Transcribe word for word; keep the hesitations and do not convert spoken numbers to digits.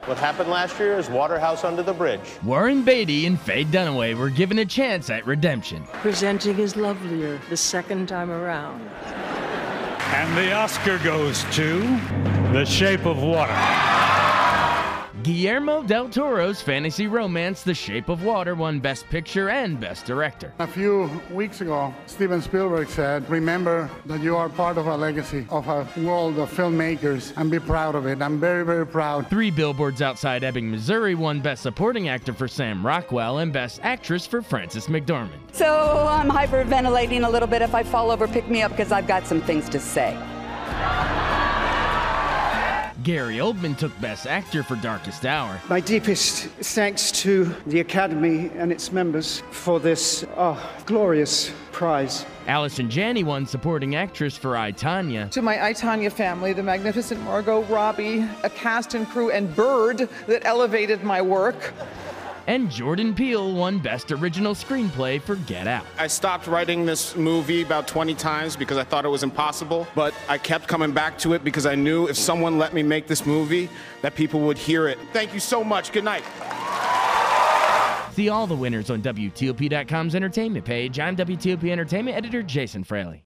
What happened last year is Waterhouse Under the Bridge. Warren Beatty and Faye Dunaway were given a chance at redemption. Presenting is lovelier the second time around. And the Oscar goes to The Shape of Water. Guillermo del Toro's fantasy romance, The Shape of Water, won Best Picture and Best Director. A few weeks ago, Steven Spielberg said, remember that you are part of a legacy of a world of filmmakers and be proud of it. I'm very, very proud. Three Billboards Outside Ebbing, Missouri won Best Supporting Actor for Sam Rockwell and Best Actress for Frances McDormand. So I'm hyperventilating a little bit. If I fall over, pick me up because I've got some things to say. Gary Oldman took Best Actor for Darkest Hour. My deepest thanks to the Academy and its members for this oh, glorious prize. Allison Janney won Supporting Actress for I, Tonya. To my I, Tonya family, the magnificent Margot Robbie, a cast and crew and Bird that elevated my work. And Jordan Peele won Best Original Screenplay for Get Out. I stopped writing this movie about twenty times because I thought it was impossible, but I kept coming back to it because I knew if someone let me make this movie, that people would hear it. Thank you so much. Good night. See all the winners on W T O P dot com's entertainment page. I'm W T O P Entertainment editor Jason Fraley.